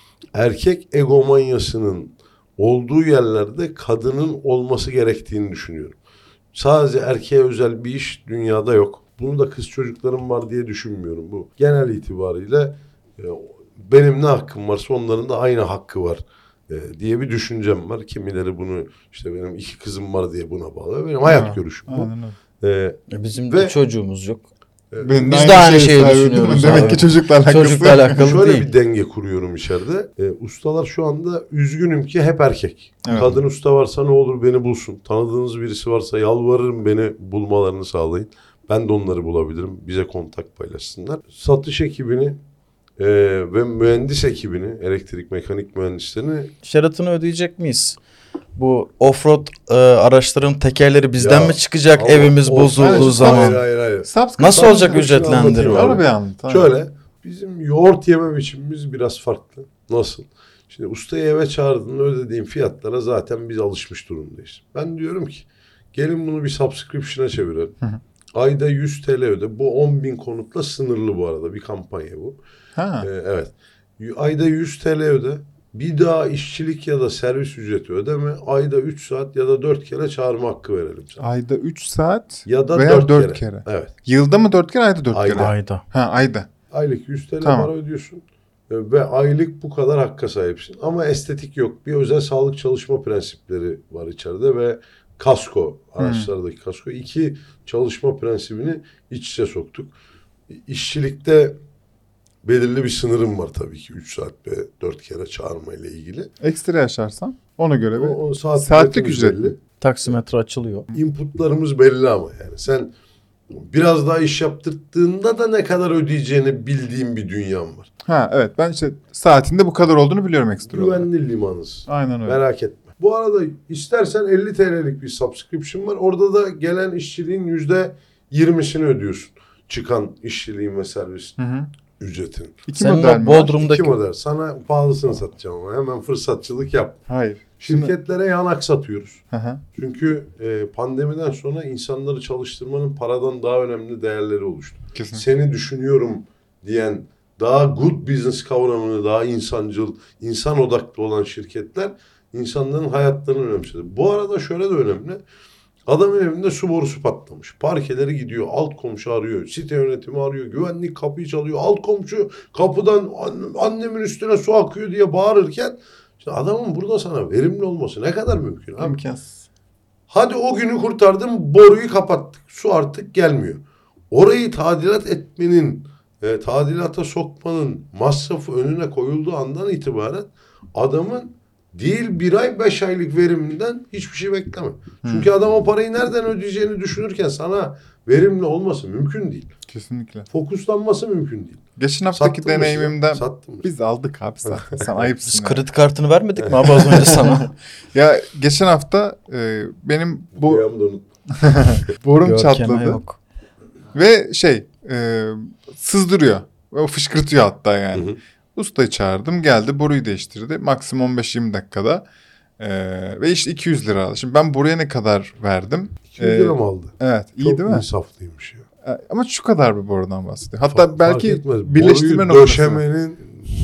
Erkek egomanyasının olduğu yerlerde kadının olması gerektiğini düşünüyorum. Sadece erkeğe özel bir iş dünyada yok. Bunu da kız çocuklarım var diye düşünmüyorum. Bu genel itibariyle e, benim ne hakkım varsa onların da aynı hakkı var e, diye bir düşüncem var. Kimileri bunu işte benim iki kızım var diye buna bağlı. Benim hayat Ha, görüşüm bu. aynen öyle. E, E Bizim Ve- de çocuğumuz yok. e, Ben Biz de aynı şeyi sahibi düşünüyoruz değilim. Demek abi. ki çocukla alakası. Çocukla alakalı Şöyle değil. bir denge kuruyorum içeride. E, ustalar şu anda üzgünüm ki hep erkek. Evet. Kadın usta varsa ne olur beni bulsun. Tanıdığınız birisi varsa yalvarırım beni bulmalarını sağlayın. Ben de onları bulabilirim. Bize kontak paylaşsınlar. Satış ekibini e, ve mühendis ekibini, elektrik mekanik mühendislerini Şeratını ödeyecek miyiz? Bu offroad e, araçların tekerleri bizden Ya, mi çıkacak Allah- evimiz o- bozulduğu Hayır, zaman? Hayır hayır hayır. Subscription Nasıl olacak Subscription ücretlendirme? anlatayım Öyle bir anlat. aynen. Şöyle, bizim yoğurt yeme biçimimiz biraz farklı. Nasıl? Şimdi ustayı eve çağırdığında ödediğim fiyatlara zaten biz alışmış durumdayız. Ben diyorum ki gelin bunu bir subscription'a çevirelim. Hı hı. Ayda yüz TL öde. Bu on bin konutla sınırlı bu arada, bir kampanya bu. Ha. Ee, evet. Y- Ayda yüz TL öde. Bir daha işçilik ya da servis ücreti ödeme. Ayda üç saat ya da dört kere çağırma hakkı verelim sana. Ayda üç saat Ya da veya dört dört kere. kere. Evet. Yılda mı dört kere ayda dört Ayda. kere? Ayda. Ha ayda. Aylık yüz TL Tamam. para ödüyorsun. Ee, Ve aylık bu kadar hakka sahipsin. Ama estetik yok. Bir özel sağlık çalışma prensipleri var içeride ve kasko, araçlardaki kasko. İki çalışma prensibini iç içe soktuk. İşçilikte belirli bir sınırım var tabii ki. üç saat ve dört kere çağırma ile ilgili. Ekstra yaşarsan ona göre bir O, o saat saatlik ücretimiz ücret mi? belli. Taksimetre açılıyor. Inputlarımız belli ama yani sen Biraz daha iş yaptırdığında da ne kadar ödeyeceğini bildiğim bir dünyam var. Ha evet, ben işte saatinde bu kadar olduğunu biliyorum ekstra olarak. Güvenli limanız. Aynen öyle. Merak etme. Bu arada istersen elli T L'lik bir subscription var. Orada da gelen işçiliğin yüzde yirmisini ödüyorsun. Çıkan işçiliğin ve servisin Hı hı. ücretini. İki Senin model o mi var? Bodrum'daki İki model. Sana pahalısını satacağım ama hemen fırsatçılık yap. Hayır. Şirketlere yanak satıyoruz. Hı hı. Çünkü e, pandemiden sonra insanları çalıştırmanın paradan daha önemli değerleri oluştu. Kesinlikle. Seni düşünüyorum diyen, daha good business kavramını, daha insancıl, insan odaklı olan şirketler insanların hayatlarını önemsedi. Bu arada şöyle de önemli. Adamın evinde su borusu patlamış. Parkeleri gidiyor. Alt komşu arıyor. Site yönetimi arıyor. Güvenlik kapıyı çalıyor. Alt komşu kapıdan annemin üstüne su akıyor diye bağırırken işte adamın burada sana verimli olması ne kadar mümkün abi? İmkansız. Hadi o günü kurtardım, boruyu kapattık. Su artık gelmiyor. Orayı tadilat etmenin, e, tadilata sokmanın masrafı önüne koyulduğu andan itibaren adamın değil bir ay beş aylık veriminden hiçbir şey bekleme. Hmm. Çünkü adam o parayı nereden ödeyeceğini düşünürken sana verimli olması mümkün değil. Kesinlikle. Fokuslanması mümkün değil. Geçen haftaki Sattın deneyimimden Sattın biz aldık abi zaten. Sen ayıpsın. Biz ya. kredi kartını vermedik mi abi az önce sana? Ya geçen hafta e, benim bu Bu borum Görkeme çatladı. yok. Ve şey e, sızdırıyor. O fışkırtıyor hatta yani. Hı hı. Ustayı çağırdım, geldi boruyu değiştirdi. Maksimum on beş yirmi dakikada. E, ve işte iki yüz lira aldı. Şimdi ben buraya ne kadar verdim? iki yüz lira mı aldı? Evet, iyi Çok değil mi? insaflıymış ya. E, ama şu kadar bir borudan bahsediyor. Hatta Fa- belki birleştirme boruyu noktasında. döşemenin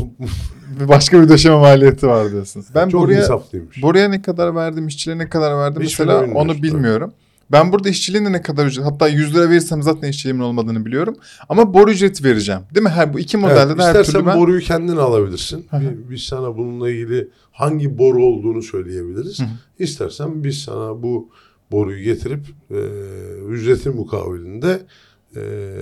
Başka bir döşeme maliyeti var diyorsun. Ben çok buraya insaflıymış. buraya ne kadar verdim, işçiliğe ne kadar verdim Hiç mesela bilmiyoruz, onu bilmiyorum. Ben burada işçiliğine ne kadar ücret, hatta yüz lira verirsem zaten işçiliğimin olmadığını biliyorum. Ama boru ücreti vereceğim. Değil mi? Her bu iki modelde Evet, de her istersen türlü ben... boruyu kendin alabilirsin. Biz, biz sana bununla ilgili hangi boru olduğunu söyleyebiliriz. Hı hı. İstersen biz sana bu boruyu getirip e, ücreti mukabilinde e,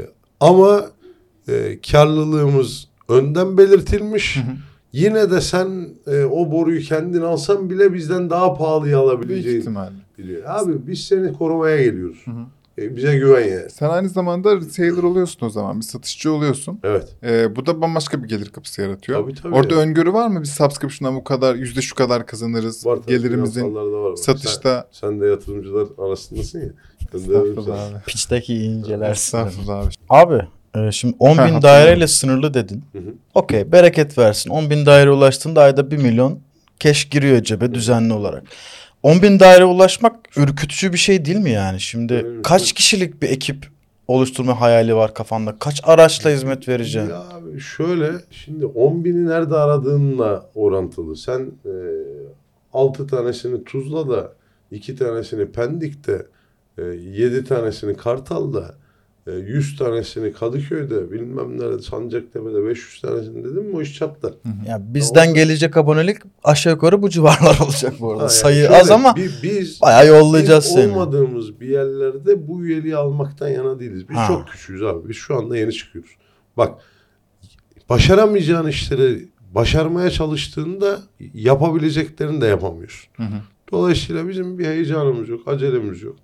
ama e, karlılığımız önden belirtilmiş. Hı hı. Yine de sen e, o boruyu kendin alsan bile bizden daha pahalıya alabileceğini biliyor. Abi biz seni korumaya geliyoruz. Hı hı. E, bize güven yani. Sen aynı zamanda retailer oluyorsun o zaman. Bir satışçı oluyorsun. Evet. E, bu da bambaşka bir gelir kapısı yaratıyor. Tabii, tabii Orada yani. Öngörü var mı? Biz subscription'dan bu kadar, yüzde şu kadar kazanırız. Var, gelirimizin var. satışta. Sen, sen de yatırımcılar arasındasın ya. Estağfurullah abi. Piçteki iyi incelersin. Estağfurullah abi. Abi e, şimdi on bin daireyle sınırlı dedin. Okey, bereket versin. on bin daire ulaştığında ayda bir milyon cash giriyor cebe düzenli olarak. on bin daire ulaşmak ürkütücü bir şey değil mi yani? Şimdi evet, kaç evet. kişilik bir ekip oluşturma hayali var kafanda? Kaç araçla hizmet vereceksin? Ya abi şöyle, şimdi on bini nerede aradığınla orantılı. Sen e, altı tanesini Tuzla'da, iki tanesini Pendik'te, e, yedi tanesini Kartal'da, e, yüz tanesini Kadıköy'de, bilmem nerede, Sancaktepe'de, beş yüz tanesini dedim mi o iş çatlar. Ya bizden ya gelecek abonelik aşağı yukarı bu civarlar olacak bu arada. Ha, yani sayı şöyle, az ama biz, biz, bayağı yollayacağız biz seni. olmadığımız bir yerlerde bu üyeliği almaktan yana değiliz. Biz ha. çok küçüğüz abi. Biz şu anda yeni çıkıyoruz. Bak, başaramayacağın işleri başarmaya çalıştığında yapabileceklerini de yapamıyorsun. Hı hı. Dolayısıyla bizim bir heyecanımız yok, acelemiz yok.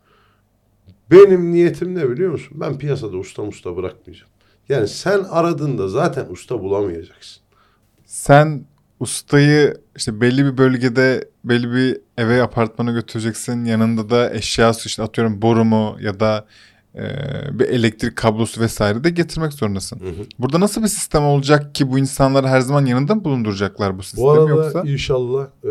Benim niyetim ne biliyor musun? Ben piyasada usta usta bırakmayacağım. Yani sen aradığında zaten usta bulamayacaksın. Sen ustayı işte belli bir bölgede belli bir eve, apartmana götüreceksin. Yanında da eşyası, işte atıyorum boru mu ya da e, bir elektrik kablosu vesaire de getirmek zorundasın. Hı hı. Burada nasıl bir sistem olacak ki bu insanları her zaman yanında mı bulunduracaklar bu sistemi bu arada yoksa? İnşallah e,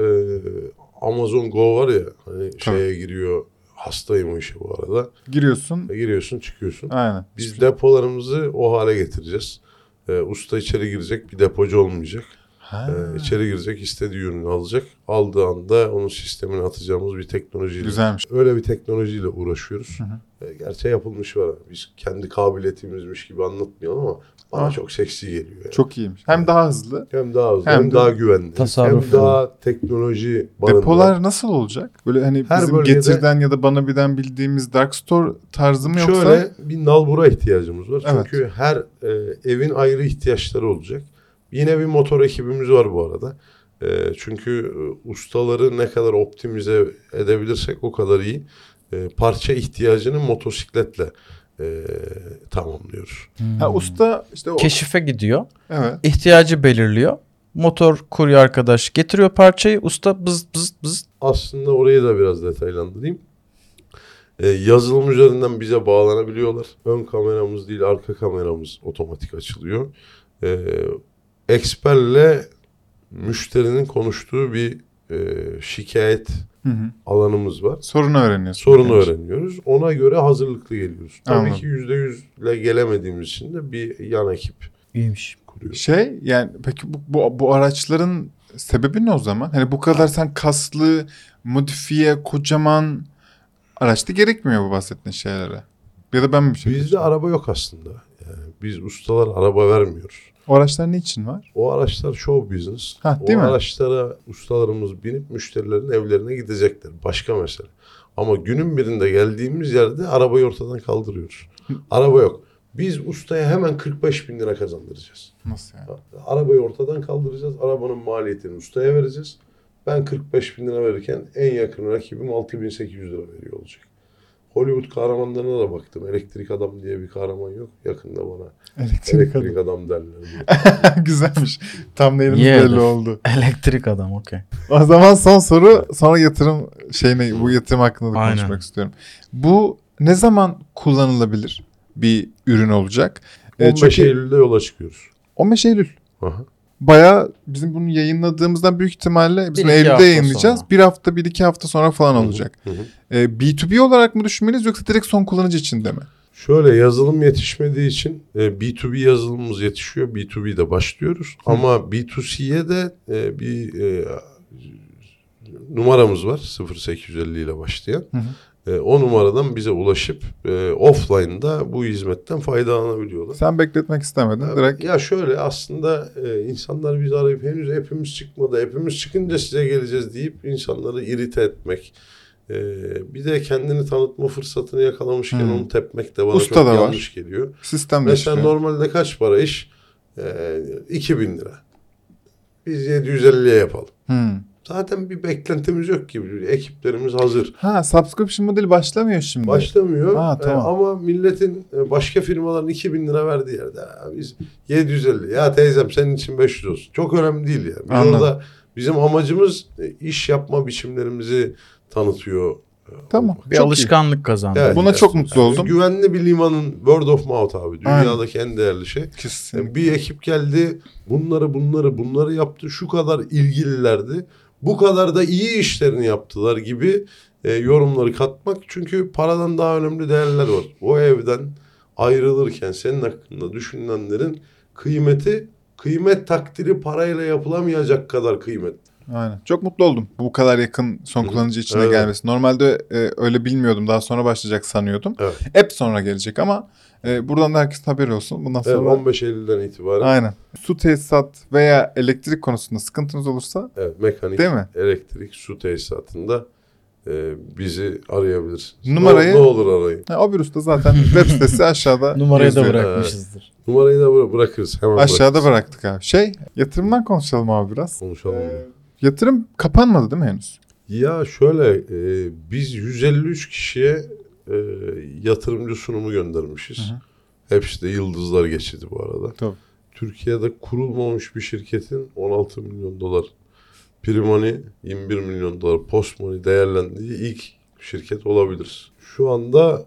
Amazon Go var ya, hani Tabii. şeye giriyor. Hastayım o işe bu arada. Giriyorsun. E, giriyorsun, çıkıyorsun. Aynen. Biz Hiçbir... depolarımızı o hale getireceğiz. E, usta içeri girecek, bir depocu olmayacak. E, içeri girecek, istediği ürünü alacak. Aldığı anda onun sistemine atacağımız bir teknolojiyle. Güzelmiş. Öyle bir teknolojiyle uğraşıyoruz. Hı hı. E, gerçi yapılmış var. Biz kendi kabiliyetimizmiş gibi anlatmayalım ama bana Aa. çok seksi geliyor. Yani. Çok iyiymiş. Hem daha hızlı. Hem daha hızlı, hem, hem daha güvenli. Tasarruf. Hem daha teknoloji barındıran. Depolar nasıl olacak? Böyle hani Her bizim bölgede, Getir'den ya da Bana Bir'den bildiğimiz dark store tarzı mı yoksa? Şöyle bir nalbura ihtiyacımız var. Evet. Çünkü her e, evin ayrı ihtiyaçları olacak. Yine bir motor ekibimiz var bu arada. E, çünkü e, ustaları ne kadar optimize edebilirsek o kadar iyi. E, parça ihtiyacını motosikletle e, tamamlıyoruz. Ha, usta işte o. Keşife gidiyor. Evet. İhtiyacı belirliyor. Motor kurye arkadaş getiriyor parçayı. Usta bız bız bız. Aslında orayı da biraz detaylandırayım. Ee, yazılım üzerinden bize bağlanabiliyorlar. Ön kameramız değil, arka kameramız otomatik açılıyor. Ee, Expert'le müşterinin konuştuğu bir e, şikayet Hı hı. alanımız var. Sorunu öğreniyorsun. Sorunu Genç. öğreniyoruz. Ona göre hazırlıklı geliyoruz. Tabii Anladım. ki yüzde yüzle gelemediğimiz için de bir yan ekip İyiymiş. kuruyoruz. Şey yani peki bu, bu, bu araçların sebebi ne o zaman? Hani bu kadar sen kaslı, modifiye, kocaman araçta gerekmiyor bu bahsettiğin şeylere. Ya da ben mi bir şey Bizde düşünüyorum? araba yok aslında. Yani biz ustalar araba vermiyoruz. O araçlar ne için var? O araçlar show business. Ha, o değil mi? araçlara ustalarımız binip müşterilerin evlerine gidecekler. Başka mesele. Ama günün birinde geldiğimiz yerde arabayı ortadan kaldırıyoruz. Araba yok. Biz ustaya hemen kırk beş bin lira kazandıracağız. Nasıl yani? Arabayı ortadan kaldıracağız. Arabanın maliyetini ustaya vereceğiz. Ben kırk beş bin lira verirken en yakın rakibim altı bin sekiz yüz lira veriyor olacak. Hollywood kahramanlarına da baktım. Elektrik adam diye bir kahraman yok. Yakında bana Elektrik, elektrik adam. adam derler. diye. Güzelmiş. Tam neyimiz İyi belli hedef. oldu. Elektrik adam okey. O zaman son soru, sonra yatırım şeyine, bu yatırım hakkında da Aynen. konuşmak istiyorum. Bu ne zaman kullanılabilir bir ürün olacak? Ee, on beş çünkü Eylül'de yola çıkıyoruz. on beş Eylül. Aha. Bayağı bizim bunu yayınladığımızdan büyük ihtimalle bizim Bir iki Eylül'de hafta yayınlayacağız. sonra. Bir hafta, bir iki hafta sonra falan olacak. Hı hı. Ee, B to B olarak mı düşünmeliyiz yoksa direkt son kullanıcı için de mi? Şöyle yazılım yetişmediği için e, B to B yazılımımız yetişiyor. B to B'de başlıyoruz. Hı. Ama B to C'ye de e, bir e, numaramız var. sıfır sekiz yüz elli ile başlayan. Hı hı. E, o numaradan bize ulaşıp e, offline'da bu hizmetten faydalanabiliyorlar. Sen bekletmek istemedin. Direkt Ya şöyle aslında e, insanlar bizi arayıp henüz hepimiz çıkmadı. Hepimiz çıkınca size geleceğiz deyip insanları irite etmek. E, bir de kendini tanıtma fırsatını yakalamışken Hmm. onu tepmek de bana Usta çok da var. yanlış geliyor. sistem Mesela değişiyor. normalde kaç para iş? E, iki bin lira. Biz yedi yüz elliye yapalım. Hmm. Zaten bir beklentimiz yok gibi. Ekiplerimiz hazır. Ha, subscription modeli başlamıyor şimdi. Başlamıyor. Ha, tamam. E, ama milletin e, başka firmaların iki bin lira verdiği yerde "Ha, biz yedi yüz elli. Ya teyzem senin için beş yüz olsun. Çok önemli değil yani. Biz Anladım. orada bizim amacımız e, iş yapma biçimlerimizi tanıtıyor. e, Tamam. olmak. Bir Çok alışkanlık kazandı. Evet. Buna çok mutlu Yani oldum. güvenli bir limanın word of mouth abi. Dünyadaki en değerli şey. Kesin. E, Bir ekip geldi. Bunları bunları bunları yaptı. Şu kadar ilgililerdi. Bu kadar da iyi işlerini yaptılar gibi e, yorumları katmak. Çünkü paradan daha önemli değerler var. O evden ayrılırken senin hakkında düşünülenlerin kıymeti, kıymet takdiri parayla yapılamayacak kadar kıymet. Aynen. Çok mutlu oldum bu kadar yakın son Hı hı. kullanıcı içine Evet. gelmesi. Normalde e, öyle bilmiyordum. Daha sonra başlayacak sanıyordum. Evet. Hep sonra gelecek ama e, buradan da herkesin haberi olsun. Bundan Evet, sonra on beş Eylül'den itibaren aynen. Su tesisat veya elektrik konusunda sıkıntınız olursa evet, mekanik, değil mi? elektrik, su tesisatında e, bizi arayabilirsiniz. Numarayı- Ne, ne olur arayın. Ha, o virüste zaten web sitesi aşağıda Numarayı da yazıyor. bırakmışızdır. Numarayı da bıra- bırakırız. Hemen Aşağıda bırakırız. bıraktık abi. Şey, yatırımdan konuşalım abi biraz. Konuşalım. Ee, ya. Yatırım kapanmadı değil mi henüz? Ya şöyle e, biz yüz elli üç kişiye e, yatırımcı sunumu göndermişiz. Hı hı. Hepsi de yıldızlar geçirdi bu arada. Tabii. Türkiye'de kurulmamış bir şirketin on altı milyon dolar pre-money, yirmi bir milyon dolar post-money değerlendiği ilk şirket olabilir. Şu anda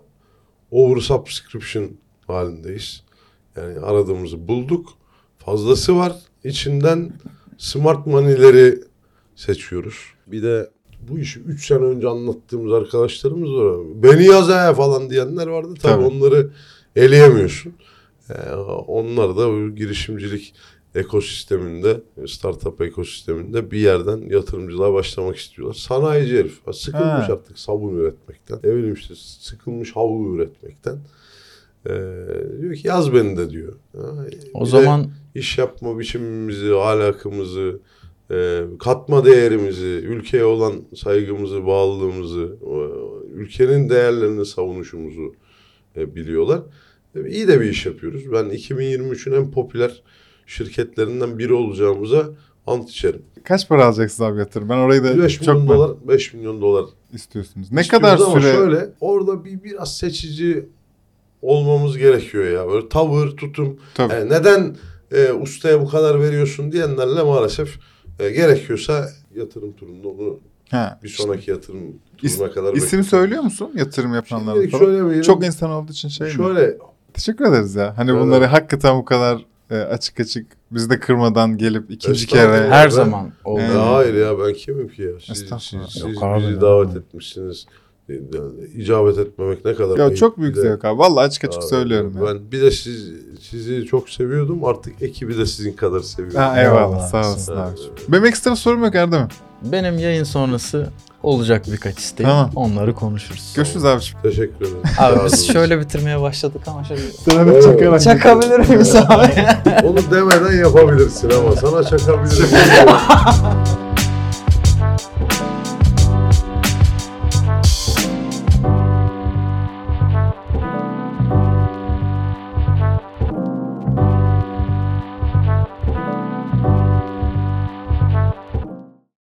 oversubscription halindeyiz. Yani aradığımızı bulduk. Fazlası var. İçinden smart money'leri seçiyoruz. Bir de bu işi üç sene önce anlattığımız arkadaşlarımız var. Beni yaz he falan diyenler vardı. Tabii, Tabii. onları eleyemiyorsun. Ee, onlar da bu girişimcilik ekosisteminde, startup ekosisteminde bir yerden yatırımcılığa başlamak istiyorlar. Sanayici herif. Sıkılmış Ha. artık sabun üretmekten. Ne bileyim işte sıkılmış havlu üretmekten. Ee, diyor ki yaz beni de diyor. Ha, O bir de zaman iş yapma biçimimizi, ahlakımızı, e, katma değerimizi, ülkeye olan saygımızı, bağlılığımızı, o- ülkenin değerlerini savunuşumuzu e, biliyorlar. E, iyi de bir iş yapıyoruz. Ben iki bin yirmi üçün en popüler şirketlerinden biri olacağımıza ant içerim. Kaç para alacaksınız abi yatırım? Ben orayı da beş çok milyon mu dolar, beş milyon dolar istiyorsunuz? Ne istiyoruz kadar ama süre? şöyle orada bir biraz seçici olmamız gerekiyor ya. Böyle tavır, tutum. Tabii. Yani neden e, ustaya bu kadar veriyorsun diyenlerle maalesef e, gerekiyorsa yatırım turunda onu Ha, bir işte. sonraki yatırım İs- turuna kadar İsim bekliyorum. söylüyor musun yatırım yapanlara Şimdilik falan? söylemeyelim. Çok insan olduğu için şey mi? Şöyle Teşekkür ederiz ya. Hani Evet. bunları hakikaten bu kadar e, açık açık bizi de kırmadan gelip ikinci Estağfurullah. kere. Her Ben- zaman oldu. Evet. ya hayır ya ben kimim ki ya? Siz, siz, Estağfurullah. siz Yok abi, bizi ne davet abi. etmişsiniz. E, İcabet etmemek ne kadar Ya ayıp. çok büyük Bir de- zevk abi. Vallahi açık açık Abi, söylüyorum ya. Ben bir de siz sizi çok seviyordum. Artık ekibi de sizin kadar seviyorum. Ha, eyvallah. Eyvallah. Sağ olasın Evet, abi. evet. Benim ekstra sorum yok Erdem. Benim yayın sonrası olacak birkaç isteğim. Tamam. Onları konuşuruz. Görüşürüz abiciğim. Teşekkür ederim. Abi Razı biz olsun. şöyle bitirmeye başladık ama şöyle Sana bir çakarak. çakabilir miyiz abi? Onu demeden yapabilirsin ama sana çakabilirim.